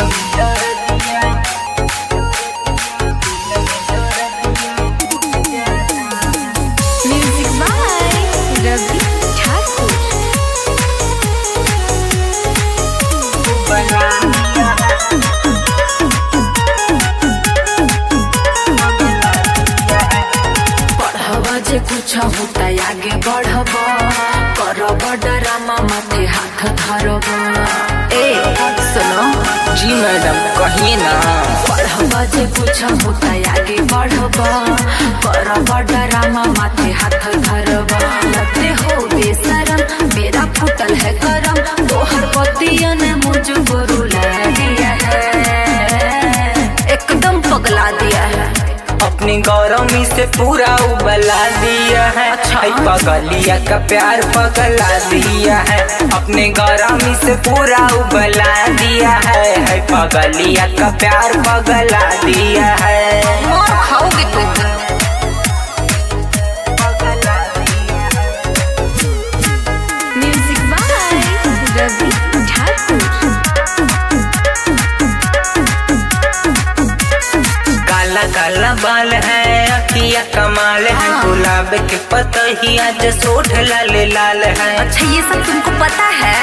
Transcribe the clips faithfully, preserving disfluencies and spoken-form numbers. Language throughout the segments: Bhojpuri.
कुछ होता आगे बढ़ब करब डरामा माथे हाथ धरब। ए सुनो जी मैडम कहिए ना। पढ़ब जे कुछ होता आगे बढ़ब करब डरामा माथे हाथ धरब। लगते हो बेशरम मेरा फुटल है करम तोहर पतिया ने मुझको रुला दिया है एकदम पगला दिया है। अपनी गौरमी से पूरा उबला दिया है। अच्छा पगलिया का प्यार पगला दिया है। अपने गौरमी से पूरा उबला दिया है, है पगलिया का प्यार पगला दिया है। और खाओगे तुम म्यूजिक बाय रवि ठाकुर। काला काला बाल है अखिया कमाल है, गुलाब के पतही आज सोठ लाल लाल है। अच्छा ये सब तुमको पता है?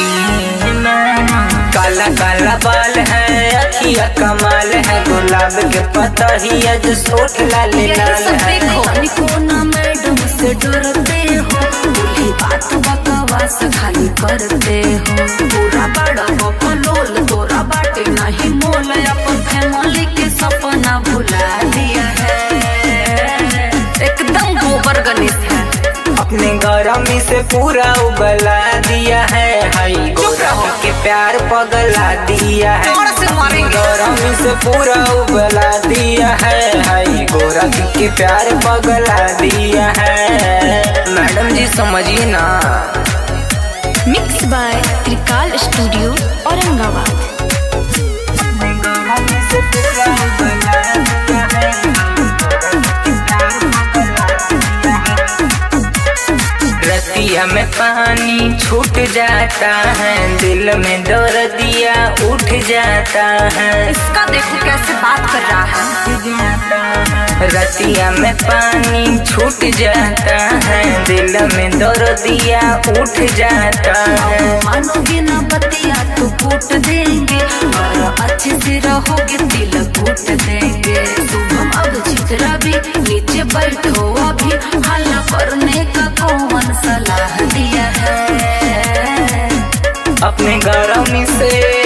काला काला बाल है अखिया कमाल है, गुलाब के पतही आज सोठ लाल लाल है। देखो ना मैडम से डरते हो, बोली बात बकवास खाली करते हो। पूरा बड़ा बकलोल तोरा बाटे नहीं मोल, अपन फैमिली के सपना भुला दिया है एकदम गोबर गणेश है। अपने गौरमी से पूरा उबला दिया है, हाई गौरमी के प्यार पगला दिया है। अपने गौरमी से पूरा उबला दिया है, हाई गौरमी के प्यार पगला दिया है। मैडम जी समझिए ना। Mix by Trikal studio Aurangabad. रतिया में पानी छूट जाता है, दिल में दर्दिया उठ जाता है। इसका देखो कैसे बात कर रहा है। रतिया में पानी छूट जाता है, दिल में दर्दिया उठ जाता है। मानोगे ना बतिया तो कूट देंगे, और अच्छे से रहोगे दिल कूट देंगे। शुभम अब चित्रा भी नीचे बैठो अभी, हल्ला करने का कौन सलाह दिया है। अपने गौरमी से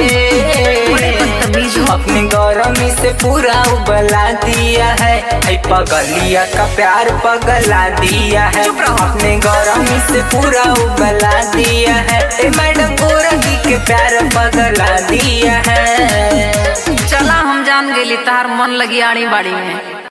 अपने गौरमी से पूरा उबला दिया है, है पगलिया का प्यार पगला दिया है। अपने गौरमी से पूरा उबला दिया है, ए मैडम गोरखी के प्यार पगला दिया है। चला हम जान गेली तार मन लगी आड़ी बाड़ी में।